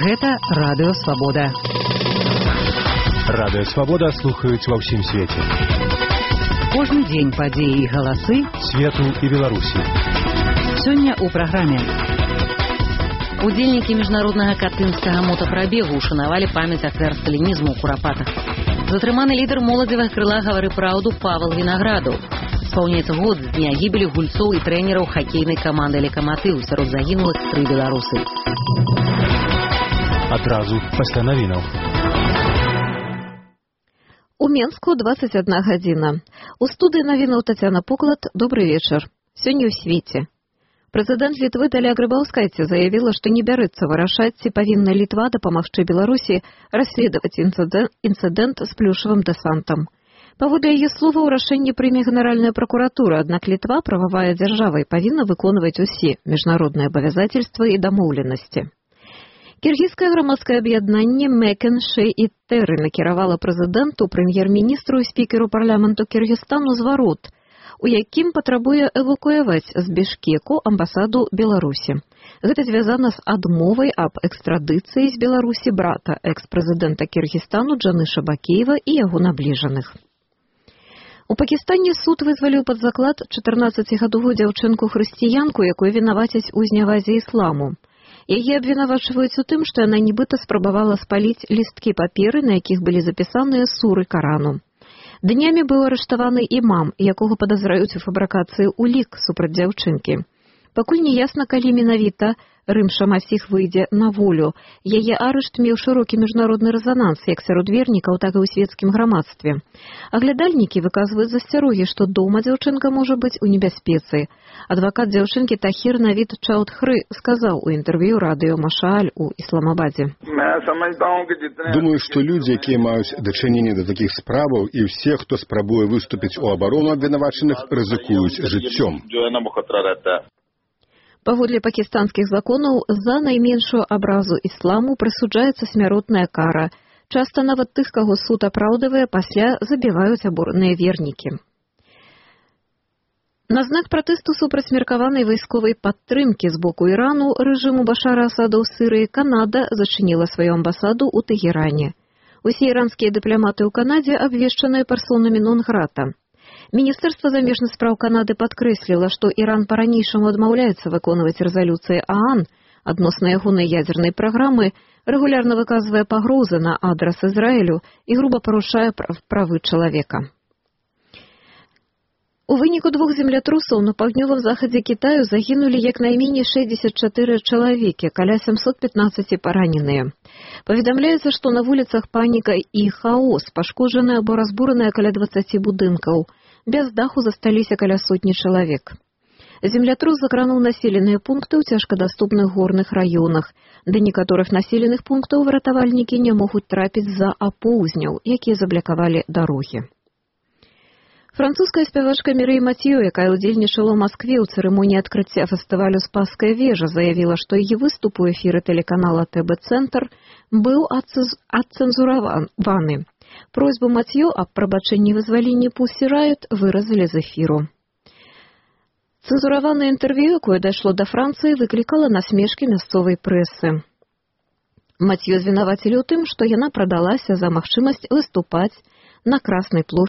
Гэта Радыё Свабода. Радыё Свабода слухаюць ва ўсім свеце. Кожны дзень падзеі і галасы свету і Беларусі. Сёння ў праграме. Удзельнікі міжнароднага катынскага мотапрабегу ушанавалі памяць ахвяр сталінізму ў Курапатах. Затрыманы лідар моладзевага крыла «Гавары праўду» Павел Вінаградаў. Спаўняецца год з дня гібелі гульцоў і трэнераў хакейнай каманды «Лекаматыў», сярод загінулых 3 беларусы. Адразу пасля навінаў. У Менску 21 гадзіна. У студыі навінаў Тацяна Поклад. Добрый вечар. Сёння ў свеце. Прэзідэнт Літвы Даля Грыбаўскайце заявіла, што не бярэцца вырашаць, ці павінна Літва дапамагчы Беларусі расследаваць інцыдэнт з плюшавым дэсантам. Паводле яе словаў, рашэнне прыме Генеральная пракуратура, аднак Літва, прававая дзяржава, павінна выконваць усе міжнародныя абавязательствы і дамоўленасці. Кіргізскае грамадскае аб'яднанне «Мекен, Шэй і Тэры» накіравала прэзідэнту, прэм'ер-міністру і спікеру парламенту Кіргізстану зварот, у якім патрабуе эвакуяваць з Бішкеку амбасаду Беларусі. Гэта звязана з адмовай аб экстрадыцыі з Беларусі брата экс-прэзідэнта Кіргізстану Джаныша Бакеева і яго набліжаных. У Пакістане суд вызваліў пад заклад 14гадовую дзяўчынку-хрысціянку, якую вінавацяць у знявазе ісламу. Яе абвінавачваюць у тым, што яна нібыта спрабавала спаліць лісткі паперы, на якіх былі запісаныя суры Карану. Днямі быў арыштаваны імам, якога падазраюць у фабрыкацыі улік супраць дзяўчынкі. Пакуль не ясна, калі менавіта Рымша Масіх выйдзе на волю. Яе арышт меў шырокі міжнародны рэзананс як сярод вернікаў, так і ў свецкім грамадстве. Аглядальнікі выказваюць засцярогі, што дома дзяўчынка можа быць у небяспецы. Адвакат дзяўчынкі Тахір Навід Чаудхры сказаў у інтэрв'ю радыё Машааль у Ісламабадзе. Думаю, што людзі, якія маюць дачыненне да такіх справаў, і ўсе, хто спрабуе выступіць у абарону абвінавачаных, рызыкуюць жыццём. Паводле пакістанскіх законаў, за найменшую абразу ісламу прысуджаецца смяротная кара. Часта нават тых, каго суд апраўдывае, пасля забіваюць абураныя вернікі. На знак пратэсту супраць меркаванай вайсковай падтрымкі з боку Ірану рэжыму Башара Асада ў Сірыі, Канада зачыніла сваю амбасаду ў Тэгеране. Усе іранскія дыпламаты ў Канадзе абвешчаныя персонамі нон-грата. Міністэрства замежных спраў Канады падкрэсліла, што Іран па-ранейшаму адмаўляецца выконваць рэзалюцыі ААН адносна ягонай ядзернай праграмы, рэгулярна выказвае пагрозы на адрас Ізраілю і груба парушае правы чалавека. У выніку 2 землятрусаў на паўднёвым захадзе Кітаю загінулі як найменей 64 чалавекі, каля 715 параненыя. Паведамляецца, што на вуліцах паніка і хаос, пашкоджаныя або разбураныя каля 20 будынкаў. Без даху засталіся каля сотні чалавек. Землятрус закрануў населеныя пункты ў цяжкадаступных горных раёнах. Да некаторых населеных пунктаў выратавальнікі не могуць трапіць з-за апоўзняў, якія заблякавалі дарогі. Французская спявачка Мірэй Мат'ё, якая ўдзельнічала ў Маскве ў цырымоніі адкрыцця фестывалю «Спасская вежа», заявіла, што яе выступ у эфіры тэлеканала ТБ-цэнтр быў адцэнзураваны. Просьбу Мат'ё аб прабачэнні вызваленні Пусі Райт выразалі з эфіру. Цэнзураванае інтэрв'ю, якое дайшло да Францыі, выклікала насмешкі мясцовай прэсы. Мат'ё звінавацілі ў тым, што яна прадалася за магчымасць выступаць на Краснай плошчы